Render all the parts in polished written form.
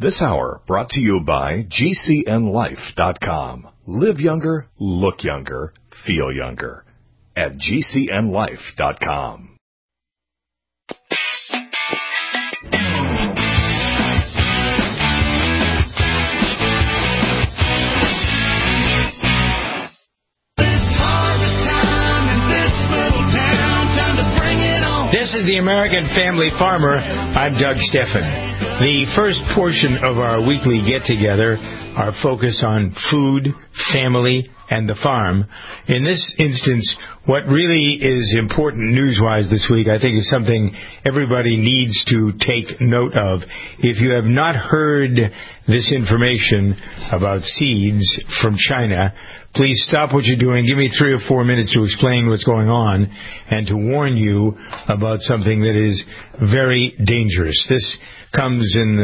This hour brought to you by GCNLife.com. Live younger, look younger, feel younger. At GCNLife.com. This is the American Family Farmer. I'm Doug Steffen. The first portion of our weekly get-together, our focus on food, family, and the farm. In this instance, what really is important news-wise this week, I think, is something everybody needs to take note of. If you have not heard this information about seeds from China, please stop what you're doing. Give me 3 or 4 minutes to explain what's going on and to warn you about something that is very dangerous. This comes in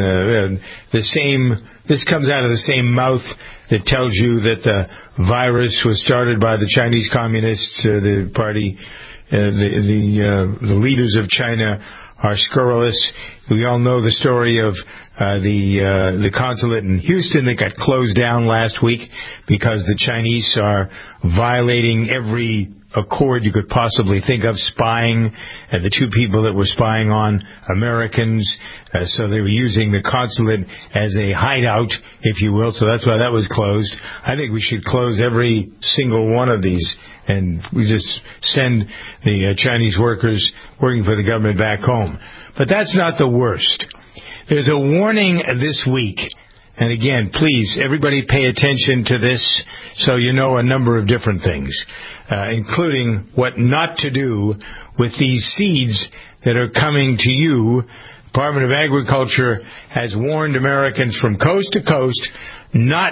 This comes out of the same mouth that tells you that the virus was started by the Chinese Communists, the party, the leaders of China are scurrilous. We all know the story of the consulate in Houston that got closed down last week because the Chinese are violating every accord you could possibly think of, spying, the 2 people that were spying on Americans, so they were using the consulate as a hideout, if you will, so that's why that was closed. I think we should close every single one of these, and we just send the Chinese workers working for the government back home. But that's not the worst. There's a warning this week. And again, please, everybody pay attention to this so you know a number of different things, including what not to do with these seeds that are coming to you. Department of Agriculture has warned Americans from coast to coast not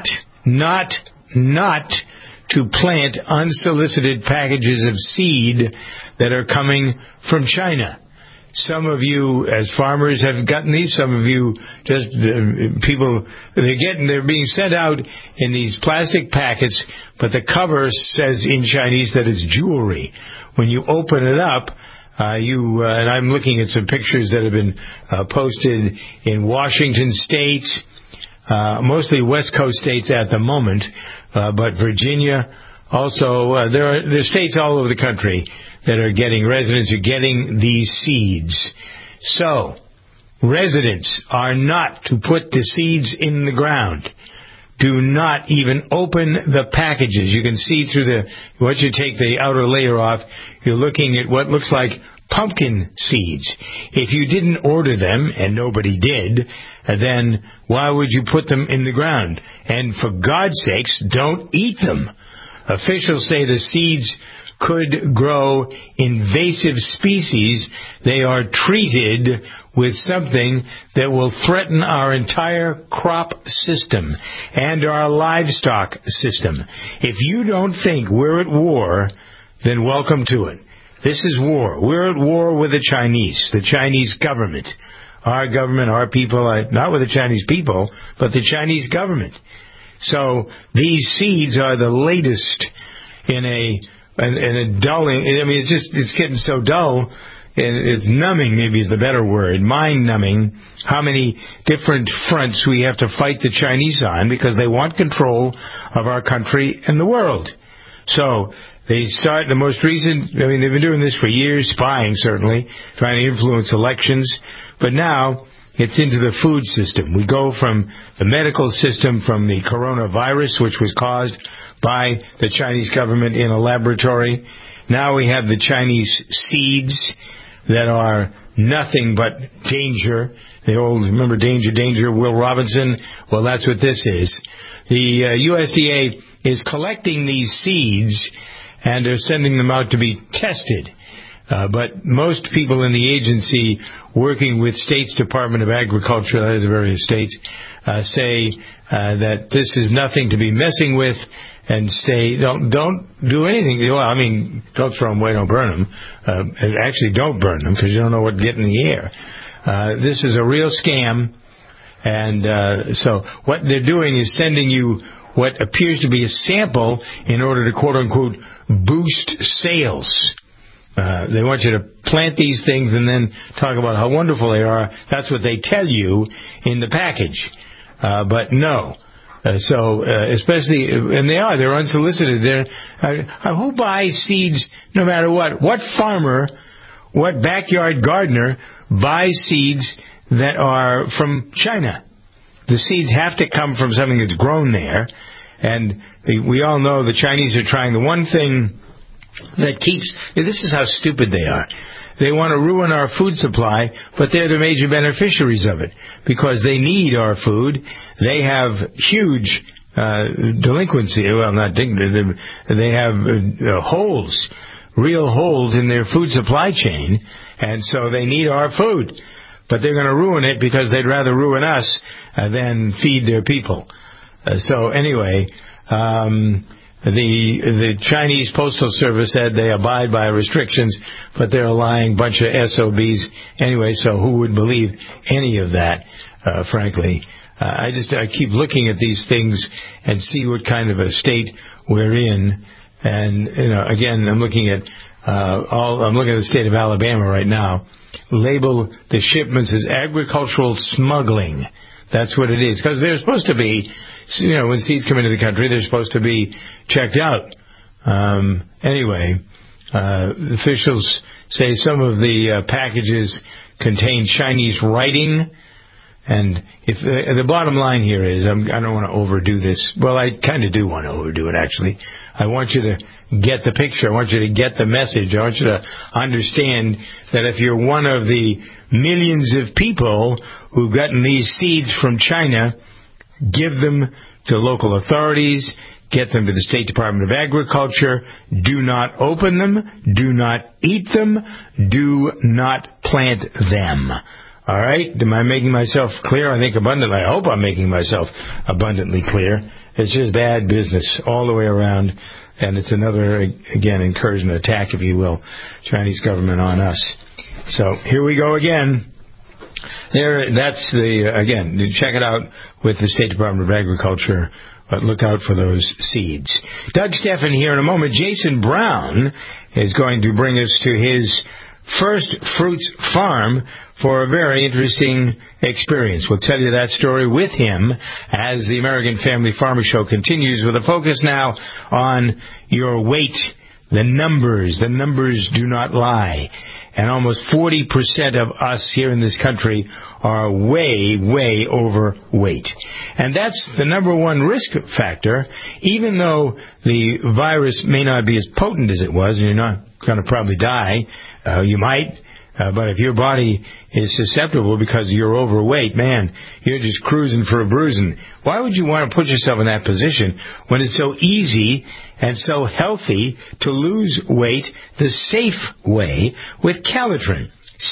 to plant unsolicited packages of seed that are coming from China. Some of you, as farmers, have gotten these. Some of you, just people, they're being sent out in these plastic packets, but the cover says in Chinese that it's jewelry. When you open it up, and I'm looking at some pictures that have been posted in Washington State, mostly West Coast states at the moment, but Virginia also. There are states all over the country that residents are getting these seeds. So, residents are not to put the seeds in the ground. Do not even open the packages. You can see through once you take the outer layer off, you're looking at what looks like pumpkin seeds. If you didn't order them, and nobody did, then why would you put them in the ground? And for God's sakes, don't eat them. Officials say the seeds could grow invasive species. They are treated with something that will threaten our entire crop system and our livestock system. If you don't think we're at war, then welcome to it. This is war. We're at war with the Chinese government. Our government, our people, not with the Chinese people, but the Chinese government. So these seeds are the latest in a dulling. I mean, it's getting so dull, and it's numbing, maybe is the better word, mind-numbing, how many different fronts we have to fight the Chinese on because they want control of our country and the world. So they start the most recent, they've been doing this for years, spying certainly, trying to influence elections, but now it's into the food system. We go from the medical system, from the coronavirus, which was caused by the Chinese government in a laboratory. Now we have the Chinese seeds that are nothing but danger. The old, remember Danger, Danger, Will Robinson? Well, that's what this is. The USDA is collecting these seeds and they're sending them out to be tested. But most people in the agency working with State's Department of Agriculture, that is the various states, say that this is nothing to be messing with, and say don't do anything. Well, don't throw them away, don't burn them. Actually, don't burn them because you don't know what get in the air. This is a real scam, and so what they're doing is sending you what appears to be a sample in order to quote unquote boost sales. They want you to plant these things and then talk about how wonderful they are. That's what they tell you in the package. But no. Especially, and they're unsolicited. Who buys seeds no matter what? What farmer, what backyard gardener buys seeds that are from China? The seeds have to come from something that's grown there. And we all know the Chinese are trying the one thing that keeps... This is how stupid they are. They want to ruin our food supply, but they're the major beneficiaries of it because they need our food. They have huge delinquency. Well, not dignity. They have holes, real holes in their food supply chain, and so they need our food. But they're going to ruin it because they'd rather ruin us than feed their people. So anyway... The Chinese Postal Service said they abide by restrictions, but they're a lying bunch of SOBs anyway, so who would believe any of that, frankly? I keep looking at these things and see what kind of a state we're in. And, again, I'm looking at the state of Alabama right now. Label the shipments as agricultural smuggling. That's what it is. Because they're supposed to be... when seeds come into the country, they're supposed to be checked out. Anyway, officials say some of the packages contain Chinese writing. And if the bottom line here is, I don't want to overdo this. Well, I kind of do want to overdo it, actually. I want you to get the picture. I want you to get the message. I want you to understand that if you're one of the millions of people who've gotten these seeds from China, give them to local authorities, get them to the State Department of Agriculture. Do not open them. Do not eat them. Do not plant them. All right? Am I making myself clear? I think abundantly. I hope I'm making myself abundantly clear. It's just bad business all the way around, and it's another, again, incursion, attack, if you will, Chinese government on us. So here we go again. That's again, check it out with the State Department of Agriculture, but look out for those seeds. Doug Steffen here in a moment. Jason Brown is going to bring us to his first fruits farm for a very interesting experience. We'll tell you that story with him as the American Family Farmer Show continues with a focus now on your weight. The numbers do not lie. And almost 40% of us here in this country are way, way overweight. And that's the number one risk factor, even though the virus may not be as potent as it was, and you're not going to probably die. You might. But if your body is susceptible because you're overweight, man, you're just cruising for a bruising. Why would you want to put yourself in that position when it's so easy and so healthy to lose weight the safe way with Calitrin?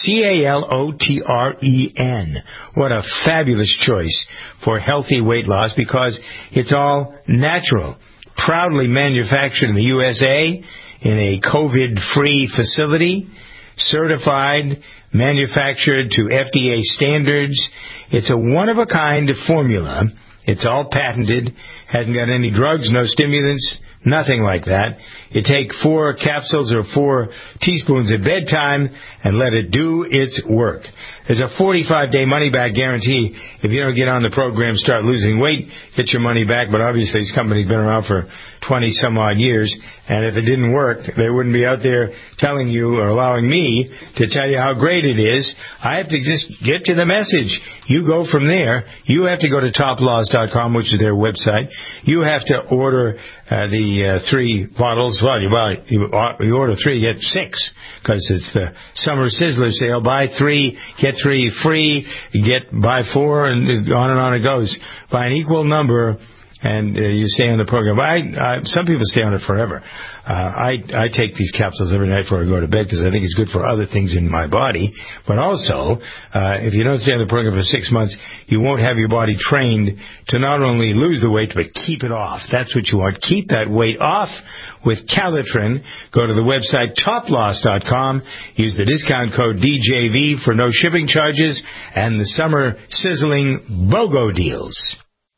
Calotren. What a fabulous choice for healthy weight loss because it's all natural. Proudly manufactured in the USA in a COVID-free facility. Certified, manufactured to FDA standards. It's a one-of-a-kind formula. It's all patented, hasn't got any drugs, no stimulants, nothing like that. You take 4 capsules or 4 teaspoons at bedtime and let it do its work. There's a 45-day money-back guarantee. If you don't get on the program, start losing weight, get your money back. But obviously, this company's been around for 20-some-odd years, and if it didn't work, they wouldn't be out there telling you or allowing me to tell you how great it is. I have to just get to the message. You go from there. You have to go to toplaws.com, which is their website. You have to order the 3 bottles. Well, you order 3, you get 6, because it's the Summer Sizzler sale. Buy 3, get 3 free, buy 4, and on it goes. Buy an equal number, and you stay on the program. Some people stay on it forever. I take these capsules every night before I go to bed because I think it's good for other things in my body. But also, if you don't stay on the program for 6 months, you won't have your body trained to not only lose the weight, but keep it off. That's what you want. Keep that weight off with Calitrin. Go to the website toploss.com. Use the discount code DJV for no shipping charges and the summer sizzling BOGO deals.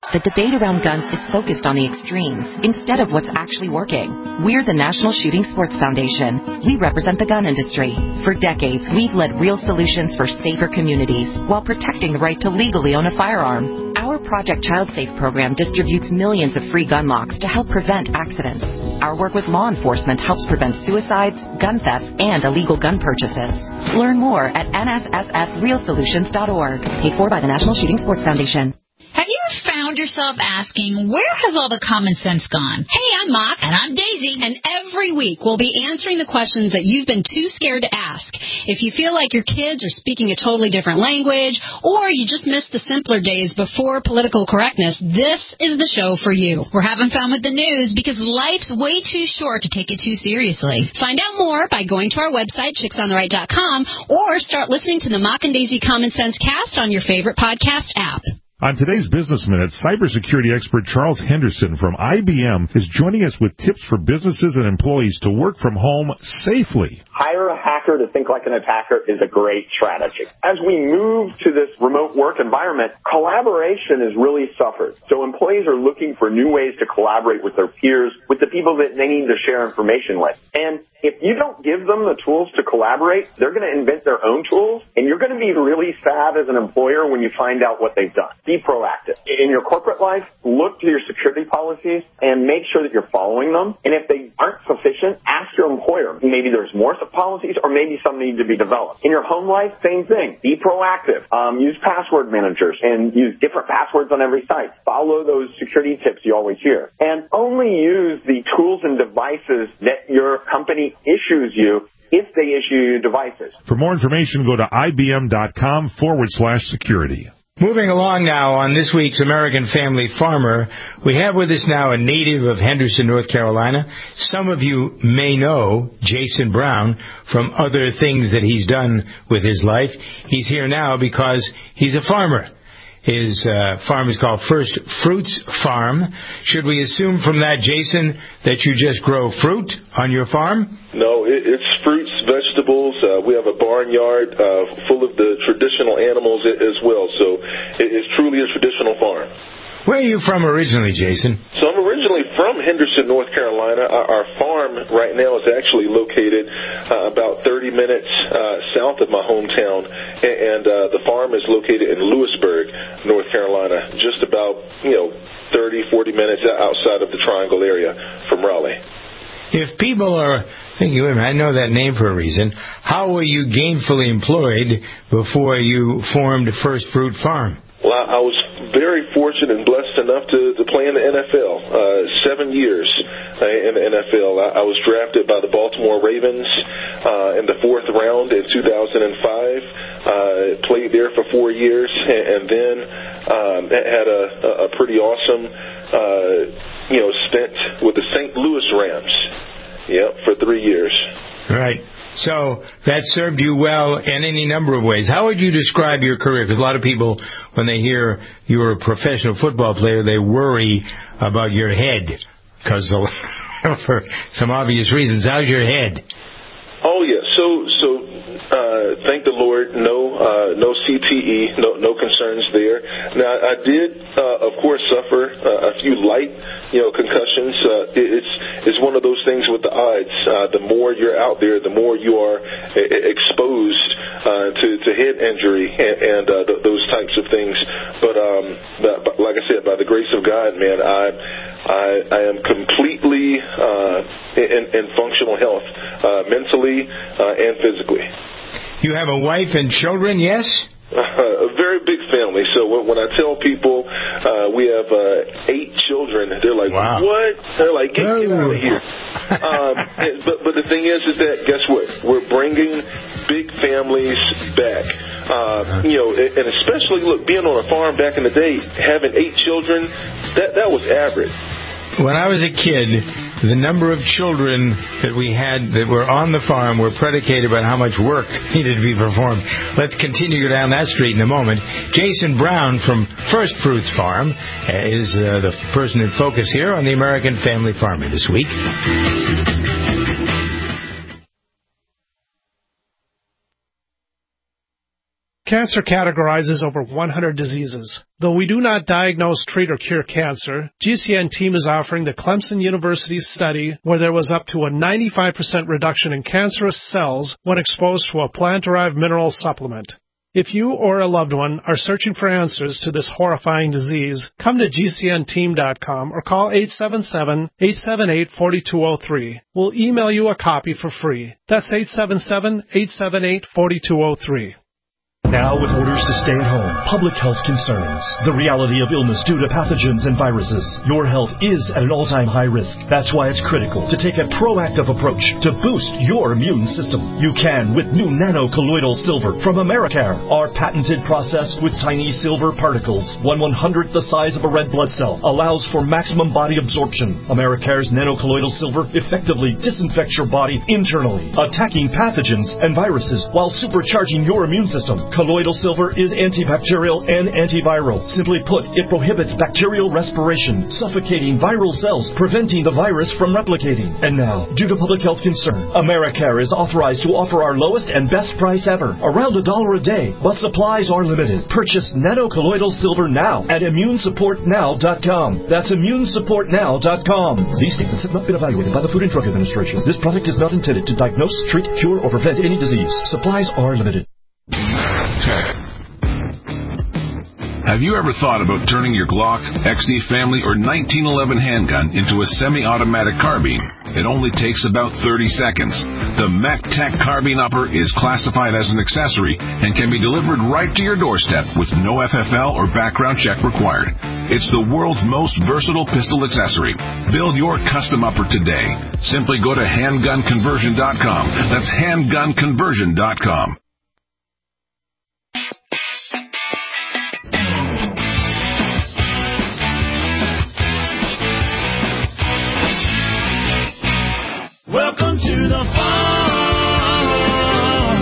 The debate around guns is focused on the extremes instead of what's actually working. We're the National Shooting Sports Foundation. We represent the gun industry. For decades, we've led real solutions for safer communities while protecting the right to legally own a firearm. Our Project Child Safe program distributes millions of free gun locks to help prevent accidents. Our work with law enforcement helps prevent suicides, gun thefts, and illegal gun purchases. Learn more at nssfrealsolutions.org. Paid for by the National Shooting Sports Foundation. Have you ever found yourself asking, where has all the common sense gone? Hey, I'm Mock. And I'm Daisy. And every week we'll be answering the questions that you've been too scared to ask. If you feel like your kids are speaking a totally different language, or you just missed the simpler days before political correctness, this is the show for you. We're having fun with the news because life's way too short to take it too seriously. Find out more by going to our website, chicksontheright.com, or start listening to the Mock and Daisy Common Sense Cast on your favorite podcast app. On today's Business Minute, cybersecurity expert Charles Henderson from IBM is joining us with tips for businesses and employees to work from home safely. Hire a hacker to think like an attacker is a great strategy. As we move to this remote work environment, collaboration has really suffered. So employees are looking for new ways to collaborate with their peers, with the people that they need to share information with. And if you don't give them the tools to collaborate, they're going to invent their own tools, and you're going to be really sad as an employer when you find out what they've done. Be proactive. In your corporate life, look to your security policies and make sure that you're following them. And if they aren't sufficient, ask your employer. Maybe there's more policies or maybe some need to be developed. In your home life, same thing. Be proactive. Use password managers and use different passwords on every site. Follow those security tips you always hear. And only use the tools and devices that your company issues you if they issue you devices. For more information, go to ibm.com/security. Moving along now on this week's American Family Farmer, we have with us now a native of Henderson, North Carolina. Some of you may know Jason Brown from other things that he's done with his life. He's here now because he's a farmer. His farm is called First Fruits Farm. Should we assume from that, Jason, that you just grow fruit on your farm? No, it's fruits, vegetables. We have a barnyard full of the traditional animals as well. So it's truly a traditional farm. Where are you from originally, Jason? So I'm originally from Henderson, North Carolina. Our farm right now is actually located about 30 minutes south of my hometown, and the farm is located in Lewisburg, North Carolina, just about 30, 40 minutes outside of the Triangle area from Raleigh. If people are thinking, wait a minute, I know that name for a reason, how were you gainfully employed before you formed First Fruit Farm? Well, I was very fortunate and blessed enough to play in the NFL, 7 years in the NFL. I was drafted by the Baltimore Ravens in the 4th round in 2005, played there for 4 years, and then had a pretty awesome stint with the St. Louis Rams for 3 years. Right. So that served you well in any number of ways. How would you describe your career? Because a lot of people, when they hear you were a professional football player, they worry about your head because for some obvious reasons. How's your head? Oh, yeah. So thank the Lord, no CTE, no concerns there. Now, I did, of course, suffer a few light, concussions. It's one of those things with the odds. The more you're out there, the more you are exposed to head injury and those types of things. But like I said, by the grace of God, man, I am completely in functional health, mentally and physically. You have a wife and children, yes? A very big family. So when I tell people we have 8 children, they're like, wow. What? They're like, get out of here. But the thing is that, guess what? We're bringing big families back. And especially, look, being on a farm back in the day, having 8 children, that was average. When I was a kid, the number of children that we had that were on the farm were predicated by how much work needed to be performed. Let's continue down that street in a moment. Jason Brown from First Fruits Farm is the person in focus here on the American Family Farmer this week. Cancer categorizes over 100 diseases. Though we do not diagnose, treat, or cure cancer, GCN team is offering the Clemson University study where there was up to a 95% reduction in cancerous cells when exposed to a plant-derived mineral supplement. If you or a loved one are searching for answers to this horrifying disease, come to GCNteam.com or call 877-878-4203. We'll email you a copy for free. That's 877-878-4203. Now, with orders to stay at home, public health concerns, the reality of illness due to pathogens and viruses, your health is at an all-time high risk. That's why it's critical to take a proactive approach to boost your immune system. You can with new nano-colloidal silver from Americare. Our patented process with tiny silver particles, 1/100th the size of a red blood cell, allows for maximum body absorption. Americare's nano-colloidal silver effectively disinfects your body internally, attacking pathogens and viruses while supercharging your immune system. Colloidal silver is antibacterial and antiviral. Simply put, it prohibits bacterial respiration, suffocating viral cells, preventing the virus from replicating. And now, due to public health concern, Americare is authorized to offer our lowest and best price ever, around $1 a day, but supplies are limited. Purchase nano-colloidal silver now at ImmuneSupportNow.com. That's ImmuneSupportNow.com. These statements have not been evaluated by the Food and Drug Administration. This product is not intended to diagnose, treat, cure, or prevent any disease. Supplies are limited. Have you ever thought about turning your Glock, XD Family, or 1911 handgun into a semi-automatic carbine? It only takes about 30 seconds. The MacTech Carbine Upper is classified as an accessory and can be delivered right to your doorstep with no FFL or background check required. It's the world's most versatile pistol accessory. Build your custom upper today. Simply go to handgunconversion.com. That's handgunconversion.com. Welcome to the farm.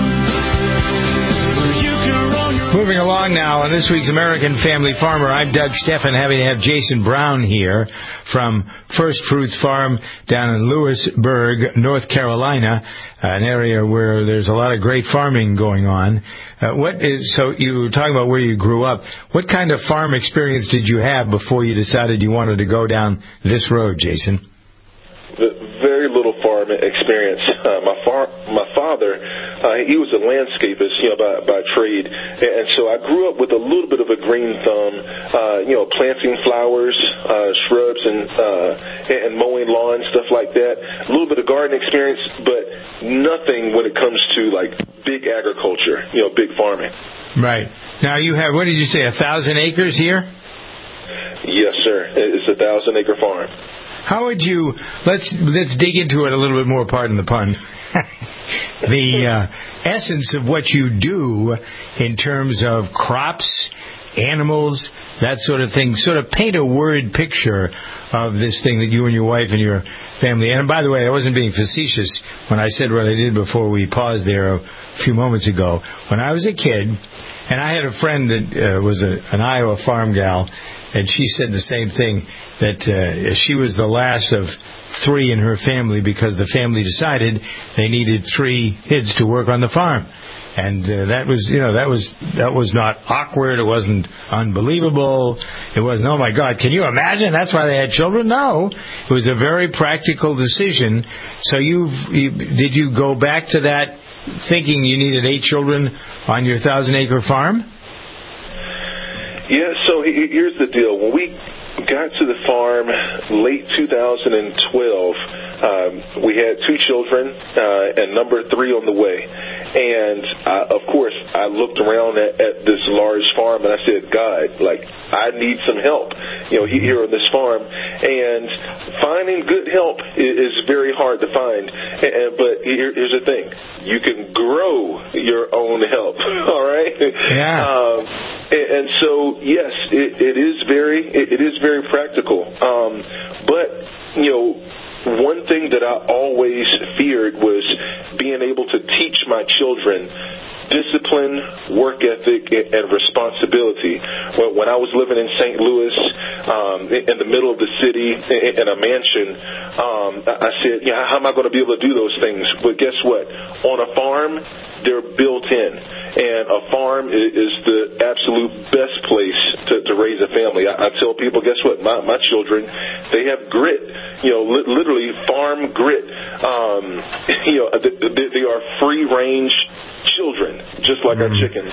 Moving along now on this week's American Family Farmer, I'm Doug Steffen, having to have Jason Brown here from First Fruits Farm down in Lewisburg, North Carolina, an area where there's a lot of great farming going on. So you were talking about where you grew up. What kind of farm experience did you have before you decided you wanted to go down this road, Jason? Very little farm experience. My father, he was a landscapist, by trade, and so I grew up with a little bit of a green thumb, planting flowers, shrubs, and mowing lawns, stuff like that. A little bit of garden experience, but nothing when it comes to like big agriculture, big farming. Right. Now you have, what did you say, 1,000 acres here? Yes, sir. It's a 1,000-acre farm. How would you, let's dig into it a little bit more, pardon the pun, the essence of what you do in terms of crops, animals, that sort of thing, sort of paint a word picture of this thing that you and your wife and your family, and by the way, I wasn't being facetious when I said what I did before we paused there a few moments ago. When I was a kid, and I had a friend that was an Iowa farm gal, and she said the same thing, that she was the last of 3 in her family because the family decided they needed 3 kids to work on the farm. And that was not awkward. It wasn't unbelievable. It wasn't, oh my God, can you imagine? That's why they had children? No. It was a very practical decision. So did you go back to that thinking you needed 8 children on your 1,000-acre farm? Yeah, so here's the deal. When we got to the farm late 2012, we had 2 children and number 3 on the way. And, of course, I looked around at this large farm and I said, God, I need some help, here on this farm. And finding good help is very hard to find. But here's the thing. You can grow your own help, all right? Yeah. And so, yes, it is very practical. But, one thing that I always feared was being able to teach my children discipline, work ethic, and responsibility. When I was living in St. Louis, in the middle of the city, in a mansion, I said, how am I going to be able to do those things? But guess what? On a farm, they're built in. And a farm is the absolute best place to raise a family. I tell people, guess what? My children, they have grit. Literally farm grit. They are free-range children, just like our chickens.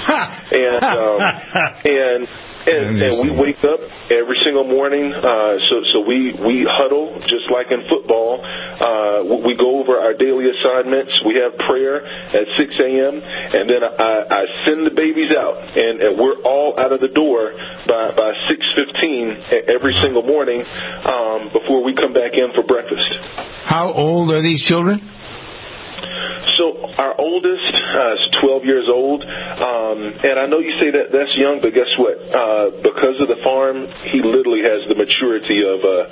And we wake up every single morning, so we huddle just like in football. We go over our daily assignments. We have prayer at 6 a.m. and then I send the babies out, and we're all out of the door by 6:15 every single morning before we come back in for breakfast. How old are these children? So our oldest is 12 years old, and I know you say that's young, but guess what? Because of the farm, he literally has the maturity of a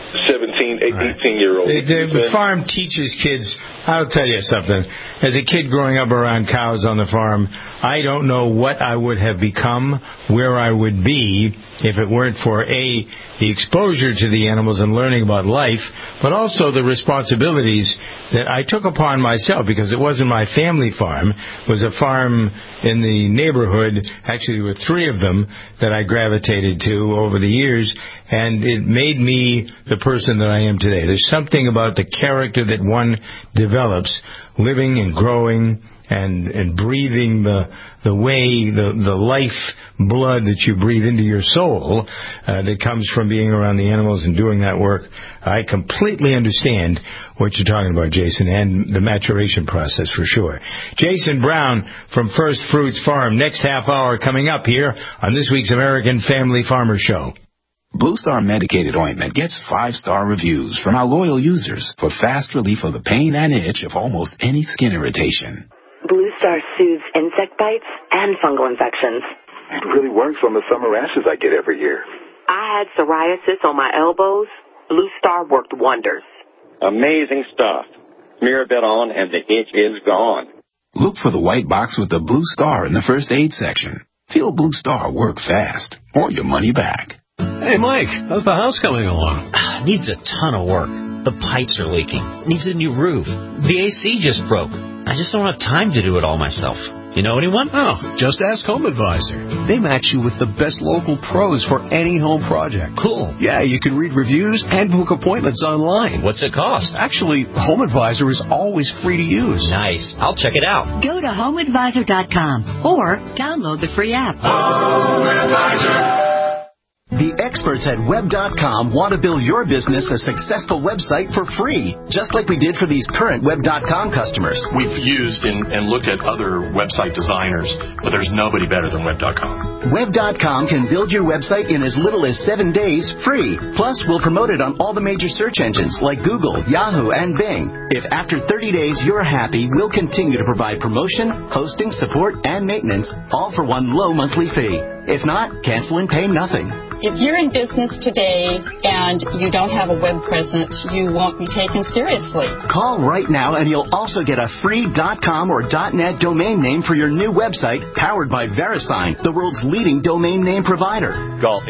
17, 18-year-old. The farm teaches kids. I'll tell you something. As a kid growing up around cows on the farm, I don't know what I would have become, where I would be, if it weren't for, A, the exposure to the animals and learning about life, but also the responsibilities that I took upon myself, because it wasn't my family farm. It was a farm in the neighborhood. Actually, there were 3 of them that I gravitated to over the years, and it made me the person that I am today. There's something about the character that one develops, living and growing and breathing the way, the life blood that you breathe into your soul that comes from being around the animals and doing that work. I completely understand what you're talking about, Jason, and the maturation process for sure. Jason Brown from First Fruits Farm. Next half hour coming up here on this week's American Family Farmer Show. Blue Star Medicated Ointment gets 5-star reviews from our loyal users for fast relief of the pain and itch of almost any skin irritation. Blue Star soothes insect bites and fungal infections. It really works on the summer rashes I get every year. I had psoriasis on my elbows. Blue Star worked wonders. Amazing stuff. Smear a bit on and the itch is gone. Look for the white box with the Blue Star in the first aid section. Feel Blue Star work fast or your money back. Hey, Mike, how's the house coming along? Needs a ton of work. The pipes are leaking. Needs a new roof. The AC just broke. I just don't have time to do it all myself. You know anyone? Oh, just ask Home Advisor. They match you with the best local pros for any home project. Cool. Yeah, you can read reviews and book appointments online. What's it cost? Actually, Home Advisor is always free to use. Nice. I'll check it out. Go to HomeAdvisor.com or download the free app. Home Advisor. The experts at Web.com want to build your business a successful website for free, just like we did for these current Web.com customers. We've used and looked at other website designers, but there's nobody better than Web.com. Web.com can build your website in as little as 7 days free. Plus, we'll promote it on all the major search engines like Google, Yahoo, and Bing. If after 30 days you're happy, we'll continue to provide promotion, hosting, support, and maintenance, all for one low monthly fee. If not, cancel and pay nothing. If you're in business today and you don't have a web presence, you won't be taken seriously. Call right now and you'll also get a free .com or .net domain name for your new website powered by VeriSign, the world's leading domain name provider. Call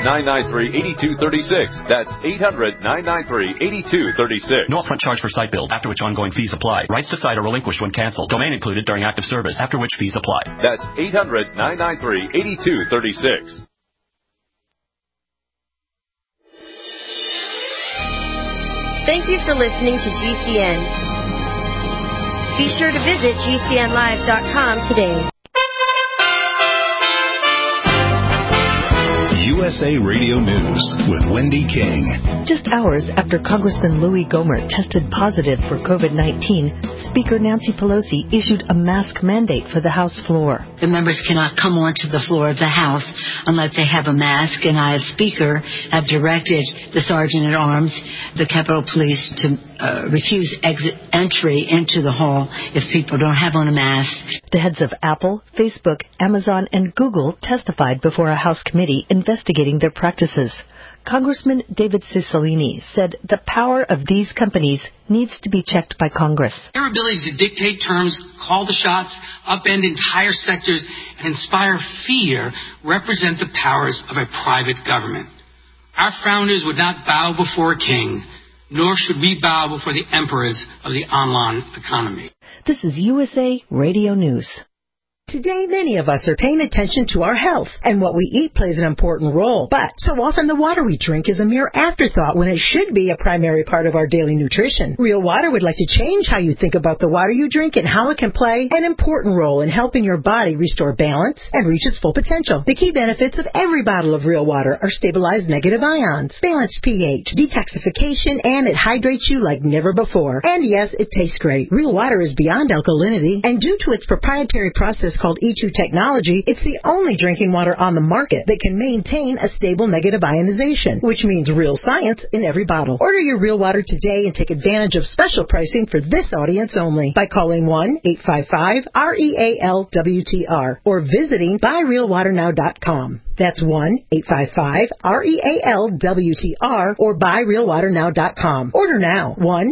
800-993-8236. That's 800-993-8236. No upfront charge for site build, after which ongoing fees apply. Rights to site are relinquished when canceled. Domain included during active service, after which fees apply. That's 800-993-8236. Thank you for listening to GCN. Be sure to visit GCNlive.com today. USA Radio News with Wendy King. Just hours after Congressman Louis Gohmert tested positive for COVID-19, Speaker Nancy Pelosi issued a mask mandate for the House floor. The members cannot come onto the floor of the House unless they have a mask, and I, as Speaker, have directed the Sergeant-at-Arms, the Capitol Police, to refuse entry into the hall if people don't have on a mask. The heads of Apple, Facebook, Amazon, and Google testified before a House committee investigating investigating their practices. Congressman David Cicilline said the power of these companies needs to be checked by Congress. Their ability to dictate terms, call the shots, upend entire sectors, and inspire fear represent the powers of a private government. Our founders would not bow before a king, nor should we bow before the emperors of the online economy. This is USA Radio News. Today, many of us are paying attention to our health, and what we eat plays an important role. But so often the water we drink is a mere afterthought when it should be a primary part of our daily nutrition. Real Water would like to change how you think about the water you drink and how it can play an important role in helping your body restore balance and reach its full potential. The key benefits of every bottle of Real Water are stabilized negative ions, balanced pH, detoxification, and it hydrates you like never before. And yes, it tastes great. Real Water is beyond alkalinity, and due to its proprietary process called E2 technology, it's the only drinking water on the market that can maintain a stable negative ionization, which means real science in every bottle. Order your Real Water today and take advantage of special pricing for this audience only by calling 1-855-REAL-WTR or visiting buyrealwaternow.com. That's 1-855-REAL-WTR or buyrealwaternow.com. Order now,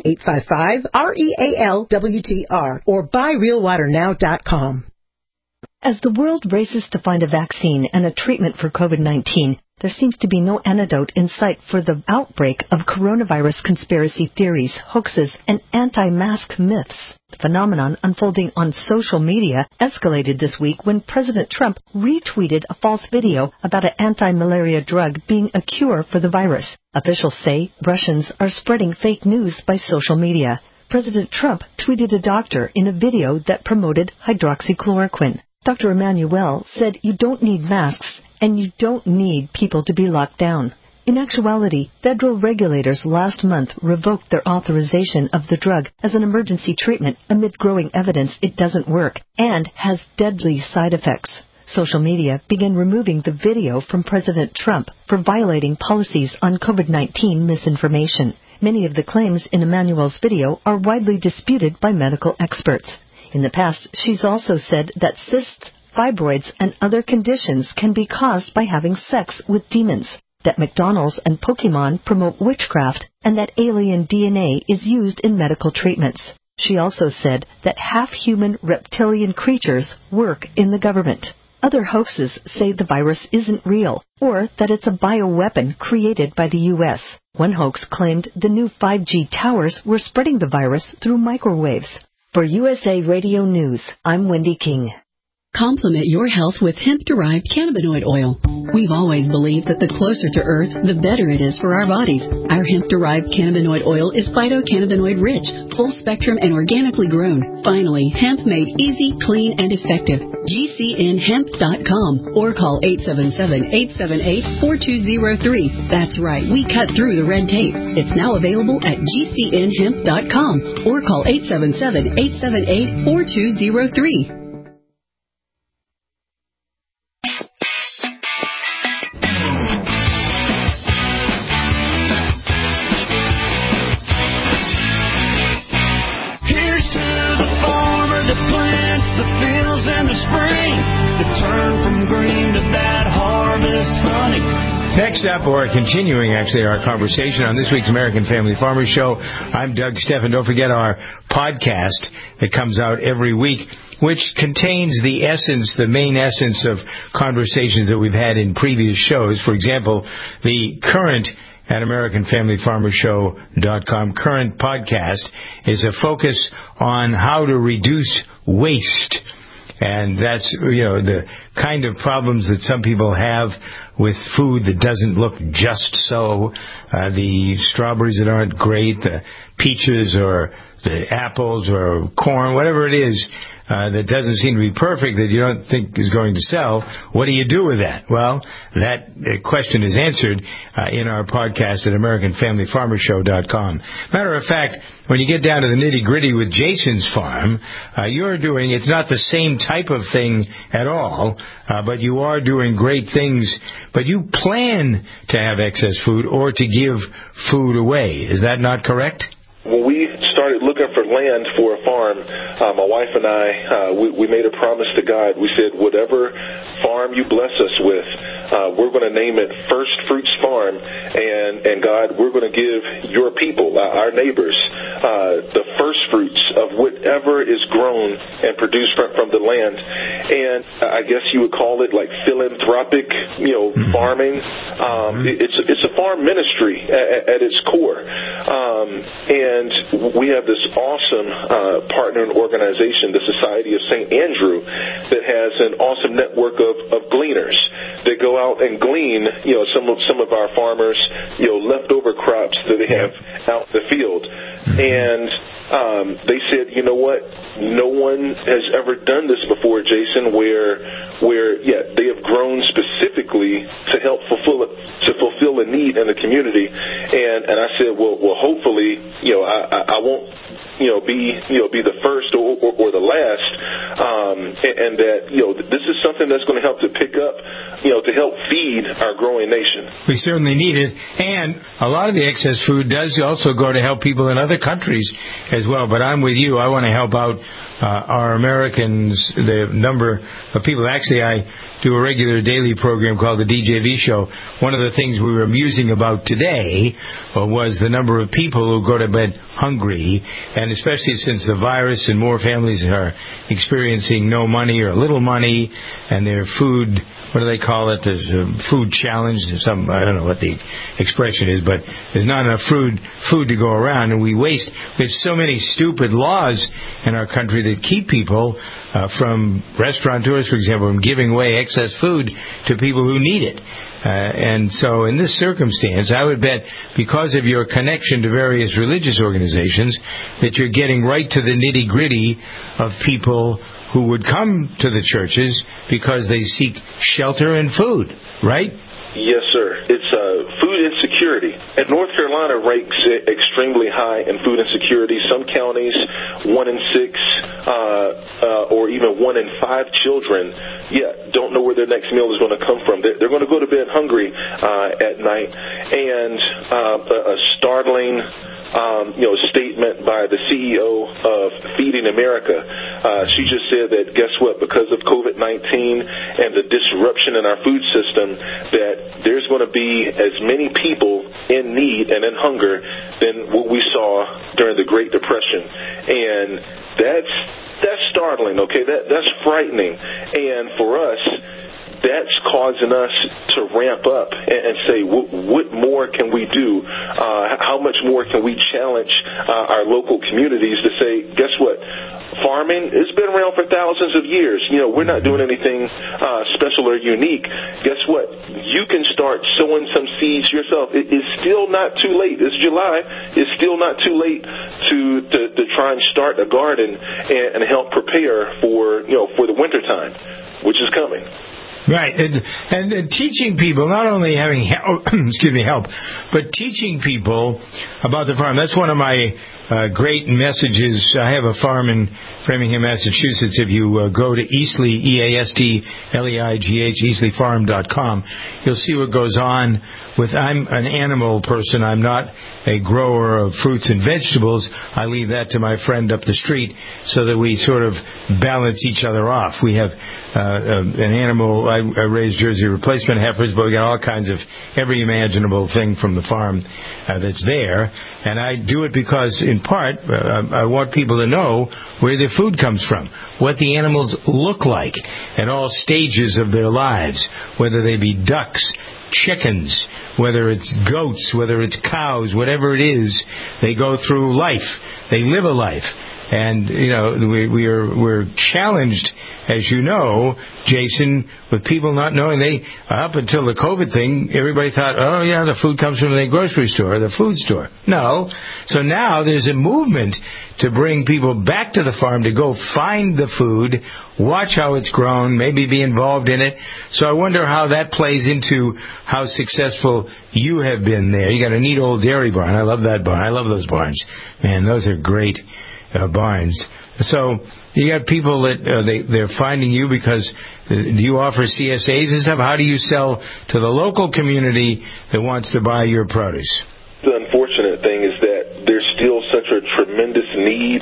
1-855-REAL-WTR or buyrealwaternow.com. As the world races to find a vaccine and a treatment for COVID-19, there seems to be no antidote in sight for the outbreak of coronavirus conspiracy theories, hoaxes, and anti-mask myths. The phenomenon unfolding on social media escalated this week when President Trump retweeted a false video about an anti-malaria drug being a cure for the virus. Officials say Russians are spreading fake news by social media. President Trump tweeted a doctor in a video that promoted hydroxychloroquine. Dr. Emanuel said you don't need masks and you don't need people to be locked down. In actuality, federal regulators last month revoked their authorization of the drug as an emergency treatment amid growing evidence it doesn't work and has deadly side effects. Social media began removing the video from President Trump for violating policies on COVID-19 misinformation. Many of the claims in Emanuel's video are widely disputed by medical experts. In the past, she's also said that cysts, fibroids, and other conditions can be caused by having sex with demons, that McDonald's and Pokemon promote witchcraft, and that alien DNA is used in medical treatments. She also said that half-human reptilian creatures work in the government. Other hoaxes say the virus isn't real, or that it's a bioweapon created by the U.S. One hoax claimed the new 5G towers were spreading the virus through microwaves. For USA Radio News, I'm Wendy King. Complement your health with hemp-derived cannabinoid oil. We've always believed that the closer to Earth, the better it is for our bodies. Our hemp-derived cannabinoid oil is phytocannabinoid-rich, full-spectrum, and organically grown. Finally, hemp made easy, clean, and effective. GCNhemp.com or call 877-878-4203. That's right, we cut through the red tape. It's now available at GCNhemp.com or call 877-878-4203. Next up, or continuing actually our conversation on this week's American Family Farmers Show, I'm Doug Steffen. Don't forget our podcast that comes out every week, which contains the essence, the main essence of conversations that we've had in previous shows. For example, the current at AmericanFamilyFarmersShow.com current podcast is a focus on how to reduce waste. And that's, the kind of problems that some people have with food that doesn't look just so. The strawberries that aren't great, the peaches or the apples or corn, whatever it is that doesn't seem to be perfect, that you don't think is going to sell. What do you do with that? Well, that question is answered in our podcast at AmericanFamilyFarmersShow.com. Matter of fact, when you get down to the nitty-gritty with Jason's farm, it's not the same type of thing at all, but you are doing great things. But you plan to have excess food or to give food away. Is that not correct? When we started looking for land for a farm, my wife and I, we made a promise to God. We said, whatever farm you bless us with, we're going to name it First Fruits Farm, and God, we're going to give your people, our neighbors, the first fruits of whatever is grown and produced from the land. And I guess you would call it like philanthropic, farming. It's a farm ministry at its core. And we have this awesome partner organization, the Society of St. Andrew, that has an awesome network of gleaners that go out and glean, some of our farmers, leftover crops that they have out in the field. And they said, you know what? No one has ever done this before, Jason, where they have grown specifically to help fulfill a need in the community. And I said, well, hopefully, I won't, be the first or the last, and that, this is something that's going to help to pick up, to help feed our growing nation. We certainly need it, and a lot of the excess food does also go to help people in other countries as well. But I'm with you. I want to help out our Americans, the number of people. Actually, I do a regular daily program called the DJV Show. One of the things we were musing about today was the number of people who go to bed hungry, and especially since the virus and more families are experiencing no money or little money, and their food, what do they call it? There's a food challenge. I don't know what the expression is, but there's not enough food to go around, and we have so many stupid laws in our country that keep people from restaurateurs, for example, from giving away excess food to people who need it. And so in this circumstance, I would bet because of your connection to various religious organizations that you're getting right to the nitty-gritty of people who would come to the churches because they seek shelter and food, right? Yes, sir. It's food insecurity. And North Carolina ranks extremely high in food insecurity. Some counties, 1 in 6, or even 1 in 5 children, don't know where their next meal is going to come from. They're going to go to bed hungry at night. And a startling statement by the CEO of Feeding America. She just said that, guess what, because of COVID-19 and the disruption in our food system, that there's going to be as many people in need and in hunger than what we saw during the Great Depression. And that's startling, okay? That's frightening. And for us, that's causing us to ramp up and say, what more can we do? How much more can we challenge our local communities to say, guess what? Farming has been around for thousands of years. We're not doing anything special or unique. Guess what? You can start sowing some seeds yourself. It is still not too late. It's July. It's still not too late to try and start a garden and help prepare for the wintertime, which is coming. Right, and teaching people, not only having help, but teaching people about the farm. That's one of my great messages. I have a farm in Framingham, Massachusetts. If you go to Eastleigh, EASTLEIGH, EastleighFarm.com, you'll see what goes on I'm an animal person. I'm not a grower of fruits and vegetables. I leave that to my friend up the street so that we sort of balance each other off. We have an animal. I raise Jersey replacement heifers, but we got all kinds of every imaginable thing from the farm that's there. And I do it because, in part, I want people to know where their food comes from, what the animals look like at all stages of their lives, whether they be ducks, chickens, whether it's goats, whether it's cows, whatever it is, they go through life. They live a life. And, we're challenged, as you know, Jason, with people not knowing. Up until the COVID thing, everybody thought, the food comes from the grocery store or the food store. No. So now there's a movement to bring people back to the farm to go find the food, watch how it's grown, maybe be involved in it. So I wonder how that plays into how successful you have been there. You got a neat old dairy barn. I love that barn. I love those barns. Man, those are great barns. So you got people that they're finding you because do you offer CSAs and stuff? How do you sell to the local community that wants to buy your produce? The unfortunate thing is that there's still such a tremendous need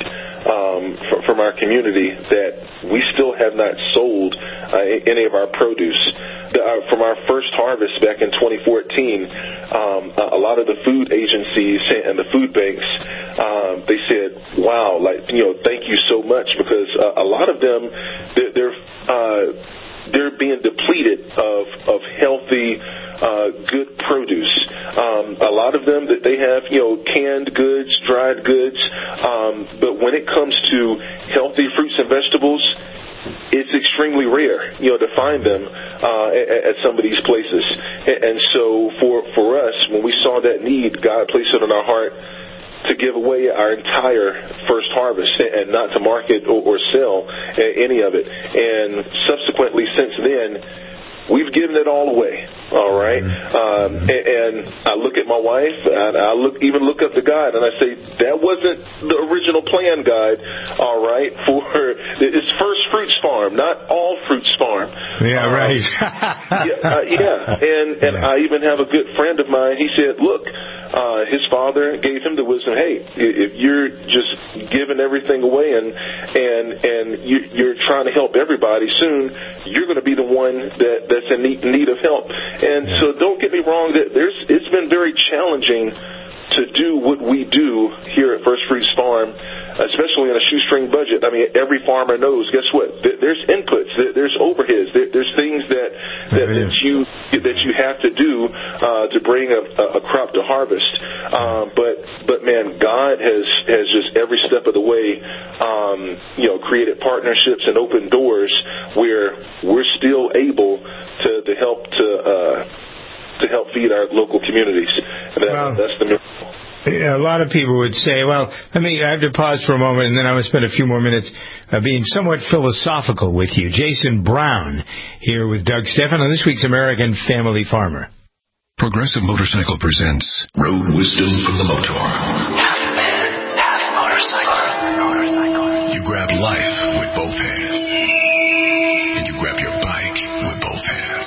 from our community that we still have not sold any of our produce. from our first harvest back in 2014, a lot of the food agencies and the food banks, they said, wow, thank you so much, because a lot of them, they're being depleted of healthy, good produce. A lot of them, that they have, canned goods, dried goods, but when it comes to healthy fruits and vegetables, it's extremely rare, to find them at some of these places. And so for us, when we saw that need, God placed it on our heart to give away our entire first harvest and not to market or sell any of it. And subsequently, since then, we've given it all away. All right. And I look at my wife, and I look up to God, and I say, that wasn't the original plan, God. All right. For it's First Fruits Farm, not All Fruits Farm. Yeah, right. And I even have a good friend of mine. He said, look, his father gave him the wisdom. Hey, if you're just giving everything away and you're trying to help everybody, soon you're going to be the one that's in need of help. And so don't get me wrong, that it's been very challenging to do what we do here at First Fruits Farm, especially in a shoestring budget. I mean, every farmer knows, guess what? There's inputs, there's overheads, there's things that you have to do to bring a crop to harvest. But man, God has just every step of the way, created partnerships and opened doors where we're still able to help feed our local communities. And that's the miracle. A lot of people would say, well, I have to pause for a moment, and then I'm going to spend a few more minutes being somewhat philosophical with you. Jason Brown here with Doug Stephan on this week's American Family Farmer. Progressive Motorcycle presents Road Wisdom from the Motor. Half man, half motorcycle. You grab life with both hands. And you grab your bike with both hands.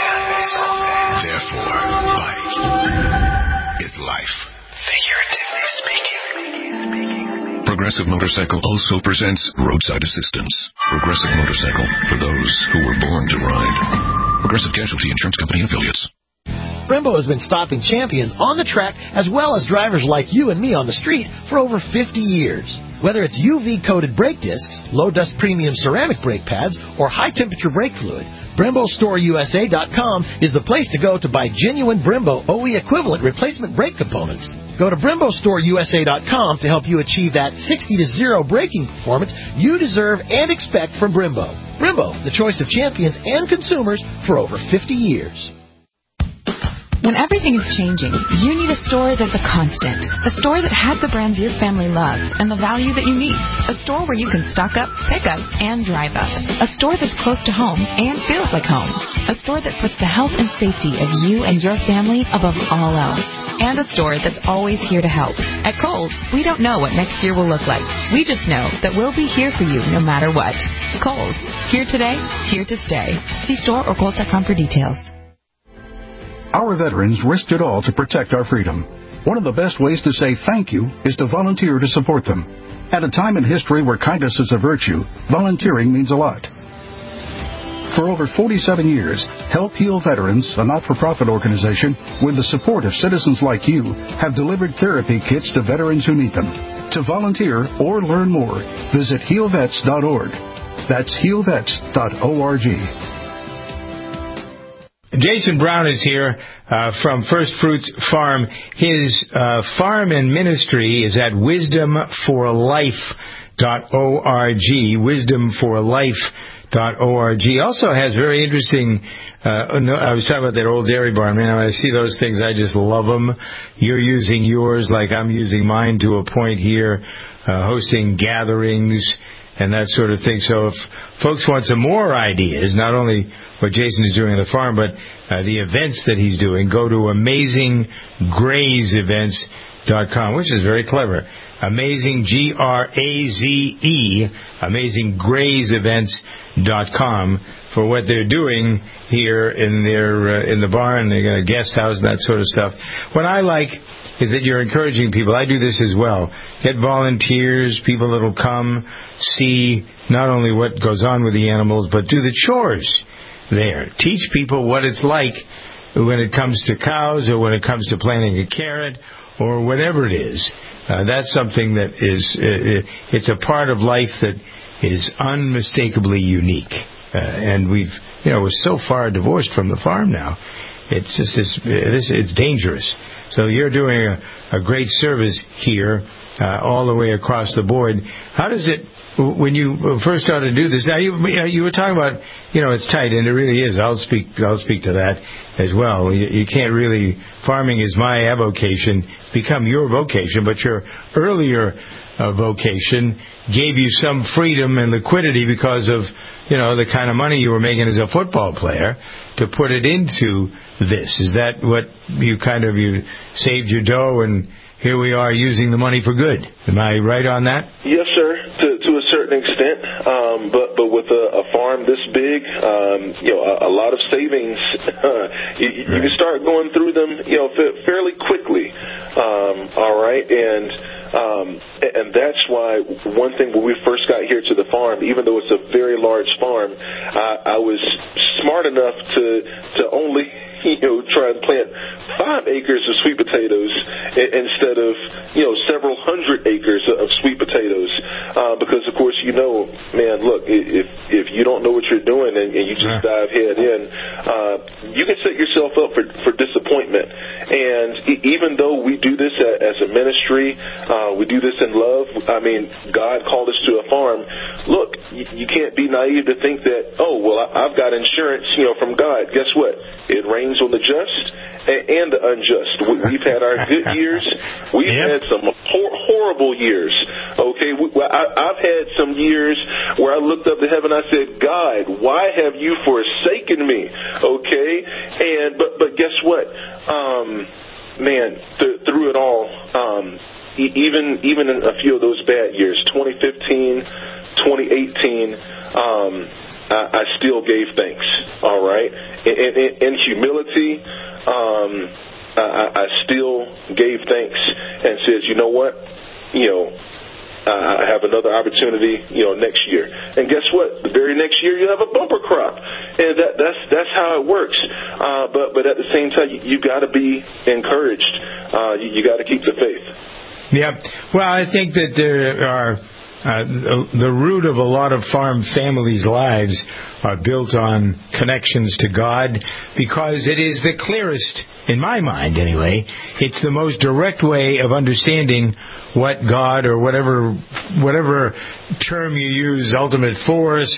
Therefore, bike is life. Figuratively speaking. Progressive Motorcycle also presents Roadside Assistance. Progressive Motorcycle, for those who were born to ride. Progressive Casualty Insurance Company Affiliates. Brembo has been stopping champions on the track as well as drivers like you and me on the street for over 50 years. Whether it's UV-coated brake discs, low-dust premium ceramic brake pads, or high-temperature brake fluid, BremboStoreUSA.com is the place to go to buy genuine Brembo OE equivalent replacement brake components. Go to BremboStoreUSA.com to help you achieve that 60-0 braking performance you deserve and expect from Brembo. Brembo, the choice of champions and consumers for over 50 years. When everything is changing, you need a store that's a constant. A store that has the brands your family loves and the value that you need. A store where you can stock up, pick up, and drive up. A store that's close to home and feels like home. A store that puts the health and safety of you and your family above all else. And a store that's always here to help. At Kohl's, we don't know what next year will look like. We just know that we'll be here for you no matter what. Kohl's, here today, here to stay. See store or Kohls.com for details. Our veterans risked it all to protect our freedom. One of the best ways to say thank you is to volunteer to support them. At a time in history where kindness is a virtue, volunteering means a lot. For over 47 years, Help Heal Veterans, a not-for-profit organization, with the support of citizens like you, have delivered therapy kits to veterans who need them. To volunteer or learn more, visit healvets.org. That's healvets.org. Jason Brown is here from First Fruits Farm. His farm and ministry is at wisdomforlife.org. Wisdomforlife.org. Also has very interesting, I was talking about that old dairy barn. Man, when I see those things, I just love them. You're using yours like I'm using mine to a point here, hosting gatherings and that sort of thing. So if folks want some more ideas, not only what Jason is doing on the farm, but the events that he's doing, go to AmazingGrazeEvents.com, which is very clever. Amazing, Graze, AmazingGrazeEvents.com for what they're doing here in the barn. They got a guest house and that sort of stuff. What I like is that you're encouraging people. I do this as well. Get volunteers, people that'll come see not only what goes on with the animals, but do the chores. there. Teach people what it's like when it comes to cows or when it comes to planting a carrot or whatever it is. That's something that is, it's a part of life that is unmistakably unique. And we're so far divorced from the farm now. It's just, it's dangerous. So you're doing a great service here, all the way across the board. How does it, when you first started to do this, now you were talking about, it's tight, and it really is. I'll speak to that as well. You can't really, farming is my avocation, become your vocation, but your earlier vocation gave you some freedom and liquidity because of, the kind of money you were making as a football player to put it into this. Is that what you saved your dough, and here we are using the money for good? Am I right on that? Yes, sir, to a certain extent. But with a farm this big, a lot of savings, you can start going through them, fairly quickly. All right, and that's why one thing when we first got here to the farm, even though it's a very large farm, I was smart enough to only try and plant 5 acres of sweet potatoes instead of several hundred acres of sweet potatoes, because of course man, look, if you don't know what you're doing and you just dive head in, you can set yourself up for disappointment. And even though we do this as a ministry, we do this in love. I mean, God called us to a farm. Look, you can't be naive to think that, I've got insurance, from God. Guess what? It rains on the just and the unjust. We've had our good years. We've had some horrible years. Okay, I've had some years where I looked up to heaven and I said, God, why have you forsaken me? Okay, but guess what? Through it all, even in a few of those bad years, 2015, 2018, I still gave thanks, all right? In humility, I still gave thanks and said, you know what? I have another opportunity, next year. And guess what? The very next year you have a bumper crop. And that's how it works. But at the same time, you got to be encouraged. You got to keep the faith. Yeah. Well, I think that there are... the root of a lot of farm families' lives are built on connections to God, because it is the clearest, in my mind anyway, it's the most direct way of understanding what God, or whatever term you use, ultimate force,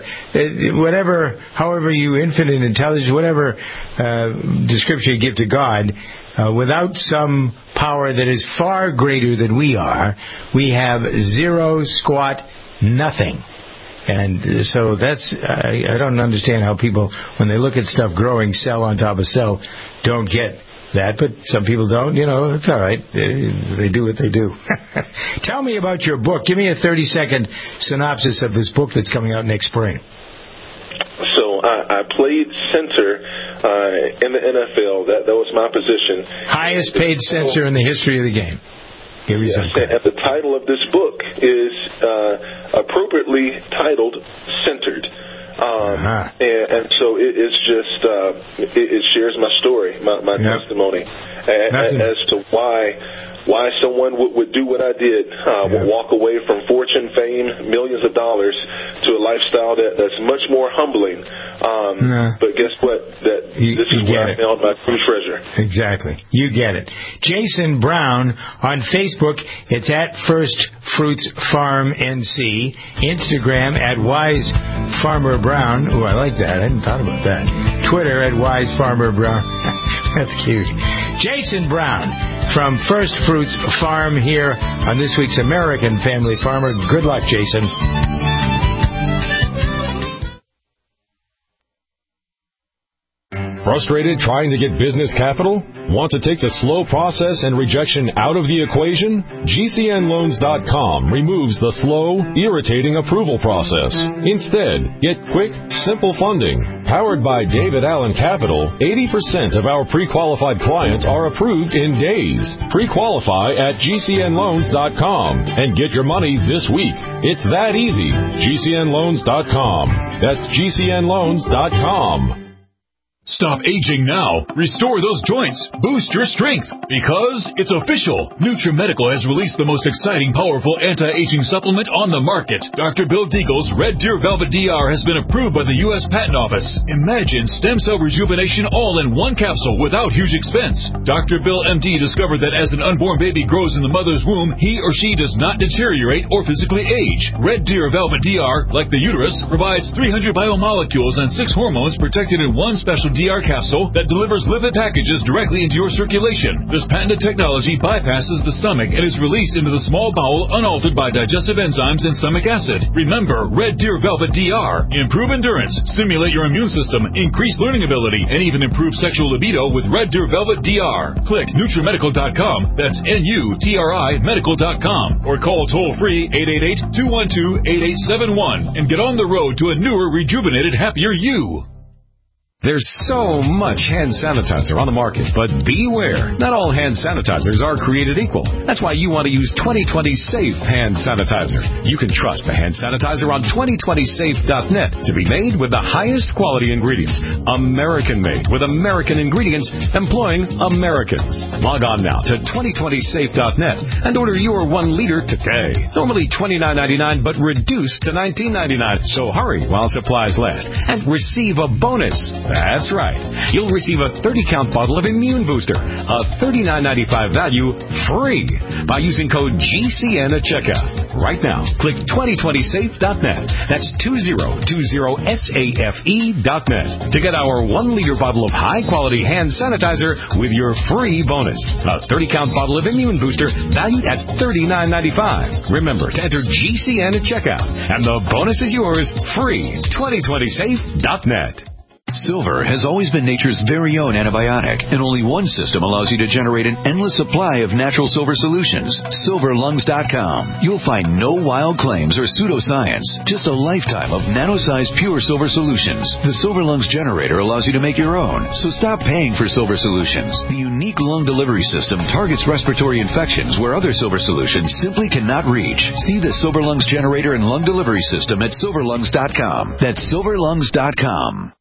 however you, infinite intelligence, whatever description you give to God, without some power that is far greater than we are, we have zero, squat, nothing. And so that's, I don't understand how people, when they look at stuff growing cell on top of cell, don't get that. But some people don't, it's all right. They do what they do. Tell me about your book. Give me a 30-second synopsis of this book that's coming out next spring. So I played center in the NFL. That was my position. Highest paid center in the history of the game. Give you some credit. And the title of this book is appropriately titled Centered. And so it's just it shares my story, my testimony, as to why someone would do what I did, walk away from fortune, fame, millions of dollars, to a lifestyle that's much more humbling. But guess what? This is where I found my true treasure. Exactly. You get it. Jason Brown on Facebook. It's at First Fruits Farm NC. Instagram at Wise Farmer Brown. Oh, I like that. I hadn't thought about that. Twitter at Wise Farmer Brown. That's cute. Jason Brown from First Fruits Farm here on this week's American Family Farmer. Good luck, Jason. Frustrated trying to get business capital? Want to take the slow process and rejection out of the equation? GCNLoans.com removes the slow, irritating approval process. Instead, get quick, simple funding. Powered by David Allen Capital, 80% of our pre-qualified clients are approved in days. Pre-qualify at GCNLoans.com and get your money this week. It's that easy. GCNLoans.com. That's GCNLoans.com. Stop aging now. Restore those joints. Boost your strength. Because it's official. NutriMedical has released the most exciting, powerful anti-aging supplement on the market. Dr. Bill Deagle's Red Deer Velvet DR has been approved by the U.S. Patent Office. Imagine stem cell rejuvenation all in one capsule without huge expense. Dr. Bill MD discovered that as an unborn baby grows in the mother's womb, he or she does not deteriorate or physically age. Red Deer Velvet DR, like the uterus, provides 300 biomolecules and 6 hormones protected in one special DR capsule that delivers lipid packages directly into your circulation. This patented technology bypasses the stomach and is released into the small bowel unaltered by digestive enzymes and stomach acid. Remember, Red Deer Velvet DR. Improve endurance, stimulate your immune system, increase learning ability, and even improve sexual libido with Red Deer Velvet DR. Click NutriMedical.com, that's NUTRI Medical.com, or call toll-free 888-212-8871 and get on the road to a newer, rejuvenated, happier you. There's so much hand sanitizer on the market, but beware. Not all hand sanitizers are created equal. That's why you want to use 2020 Safe hand sanitizer. You can trust the hand sanitizer on 2020safe.net to be made with the highest quality ingredients. American-made with American ingredients employing Americans. Log on now to 2020safe.net and order your 1 liter today. Normally $29.99, but reduced to $19.99. So hurry while supplies last and receive a bonus. That's right. You'll receive a 30-count bottle of Immune Booster, a $39.95 value, free by using code GCN at checkout. Right now, click 2020safe.net. That's 2020safe.net to get our 1-liter bottle of high-quality hand sanitizer with your free bonus. A 30-count bottle of Immune Booster valued at $39.95. Remember to enter GCN at checkout, and the bonus is yours free. 2020safe.net. Silver has always been nature's very own antibiotic, and only one system allows you to generate an endless supply of natural silver solutions. SilverLungs.com. You'll find no wild claims or pseudoscience, just a lifetime of nano-sized pure silver solutions. The Silver Lungs generator allows you to make your own, so stop paying for silver solutions. The unique lung delivery system targets respiratory infections where other silver solutions simply cannot reach. See the Silver Lungs generator and lung delivery system at SilverLungs.com. That's SilverLungs.com.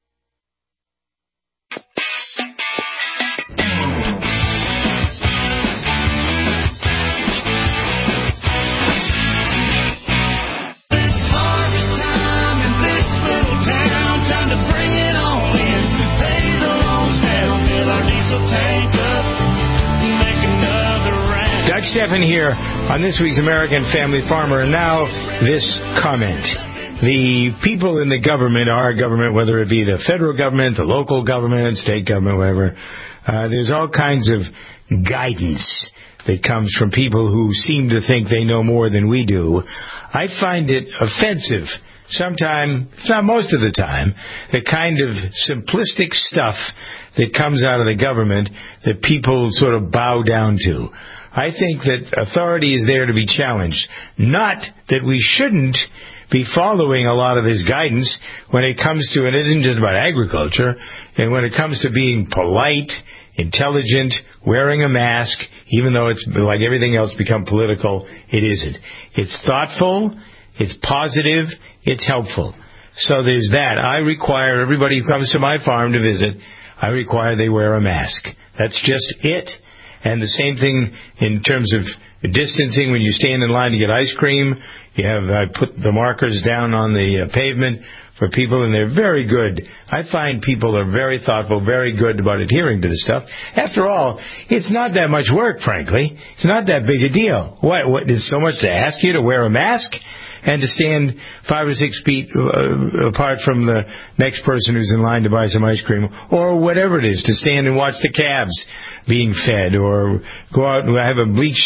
Doug Stephan here on this week's American Family Farmer. And now this comment. The people in the government, our government, whether it be the federal government, the local government, state government, whatever, there's all kinds of guidance that comes from people who seem to think they know more than we do. I find it offensive sometimes, if not most of the time, the kind of simplistic stuff that comes out of the government that people sort of bow down to. I think that authority is there to be challenged. Not that we shouldn't be following a lot of this guidance when it comes to, and it isn't just about agriculture, and when it comes to being polite, intelligent, wearing a mask, even though it's like everything else become political, it isn't. It's thoughtful, it's positive, it's helpful. So there's that. I require everybody who comes to my farm to visit, I require they wear a mask. That's just it. And the same thing in terms of distancing when you stand in line to get ice cream. I put the markers down on the pavement for people, and they're very good. I find people are very thoughtful, very good about adhering to this stuff. After all, it's not that much work, frankly. It's not that big a deal. What is so much to ask you to wear a mask and to stand 5 or 6 feet apart from the next person who's in line to buy some ice cream, or whatever it is, to stand and watch the calves being fed, or go out and I have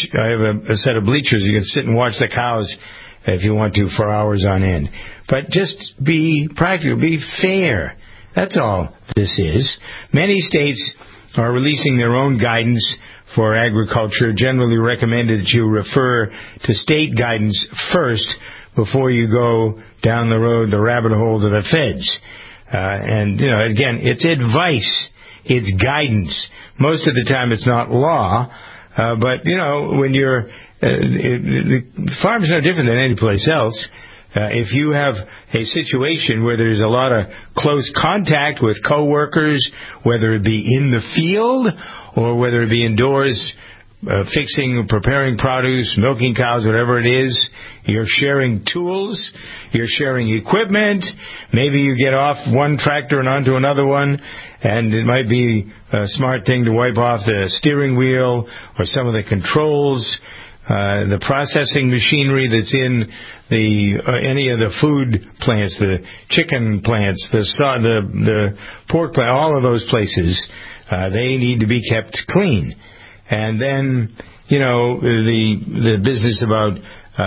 a set of bleachers. You can sit and watch the cows if you want to for hours on end. But just be practical, be fair. That's all this is. Many states are releasing their own guidance for agriculture. Generally recommended that you refer to state guidance first before you go down the road, the rabbit hole to the feds. And, again, it's advice. It's guidance. Most of the time it's not law. But, when you're... the farm's no different than any place else. If you have a situation where there's a lot of close contact with coworkers, whether it be in the field or whether it be indoors, fixing, preparing produce, milking cows, whatever it is, you're sharing tools, you're sharing equipment, maybe you get off one tractor and onto another one, and it might be a smart thing to wipe off the steering wheel or some of the controls. The processing machinery that's in any of the food plants, the chicken plants, the pork plant, all of those places, they need to be kept clean. And then, the business about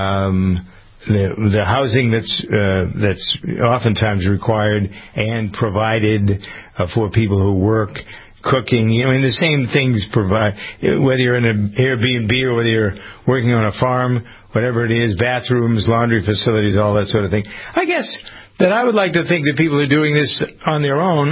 the housing that's oftentimes required and provided for people who work. Cooking, the same things provide, whether you're in an Airbnb or whether you're working on a farm, whatever it is, bathrooms, laundry facilities, all that sort of thing. I guess that I would like to think that people are doing this on their own,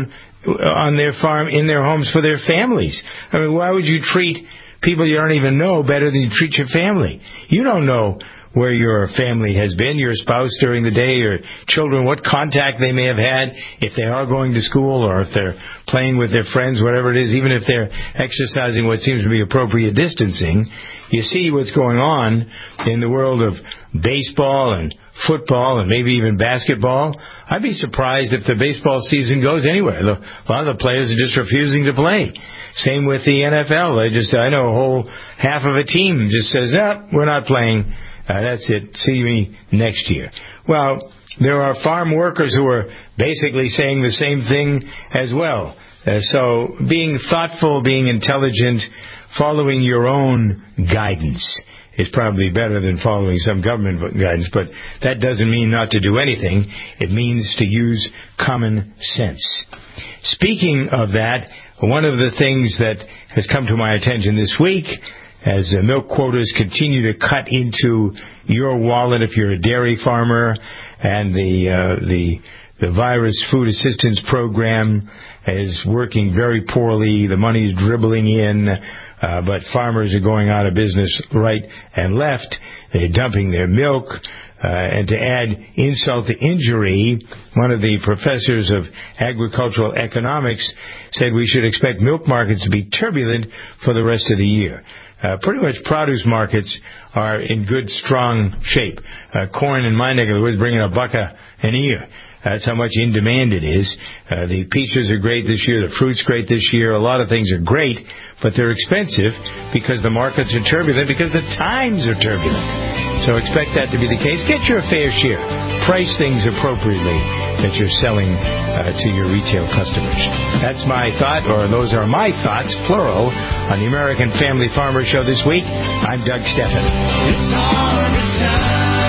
on their farm, in their homes for their families. Why would you treat people you don't even know better than you treat your family? You don't know where your family has been, your spouse during the day, your children, what contact they may have had, if they are going to school or if they're playing with their friends, whatever it is, even if they're exercising what seems to be appropriate distancing. You see what's going on in the world of baseball and football and maybe even basketball. I'd be surprised if the baseball season goes anywhere. A lot of the players are just refusing to play. Same with the NFL. I know a whole half of a team just says, no, we're not playing. That's it. See me next year. Well, there are farm workers who are basically saying the same thing as well. So being thoughtful, being intelligent, following your own guidance is probably better than following some government guidance, but that doesn't mean not to do anything. It means to use common sense. Speaking of that, one of the things that has come to my attention this week, as milk quotas continue to cut into your wallet if you're a dairy farmer, and the virus food assistance program is working very poorly. The money is dribbling in, but farmers are going out of business right and left. They're dumping their milk. And to add insult to injury, one of the professors of agricultural economics said we should expect milk markets to be turbulent for the rest of the year. Pretty much produce markets are in good, strong shape. Corn in my neck of the woods bringing $1 an ear. That's how much in demand it is. The peaches are great this year. The fruit's great this year. A lot of things are great, but they're expensive because the markets are turbulent, because the times are turbulent. So expect that to be the case. Get your fair share. Price things appropriately that you're selling to your retail customers. That's my thought, or those are my thoughts, plural, on the American Family Farmer Show this week. I'm Doug Steffen. It's hard to shine.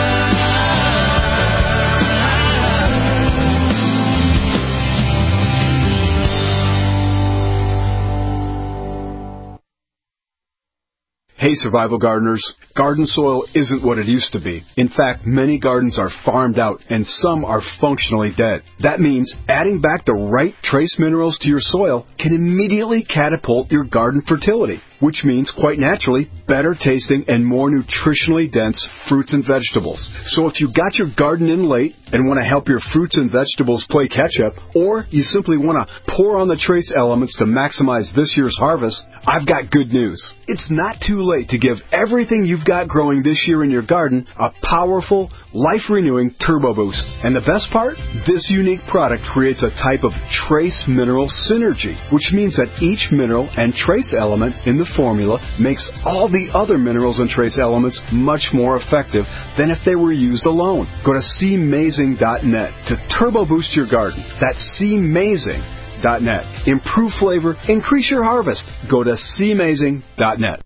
Hey, survival gardeners. Garden soil isn't what it used to be. In fact, many gardens are farmed out and some are functionally dead. That means adding back the right trace minerals to your soil can immediately catapult your garden fertility, which means, quite naturally, better tasting and more nutritionally dense fruits and vegetables. So if you got your garden in late and want to help your fruits and vegetables play catch-up, or you simply want to pour on the trace elements to maximize this year's harvest, I've got good news. It's not too late to give everything you've got growing this year in your garden a powerful, life-renewing turbo boost. And the best part? This unique product creates a type of trace mineral synergy, which means that each mineral and trace element in the formula makes all the other minerals and trace elements much more effective than if they were used alone. Go to cmazing.net to turbo boost your garden. That's cmazing.net. Improve flavor, increase your harvest. Go to cmazing.net.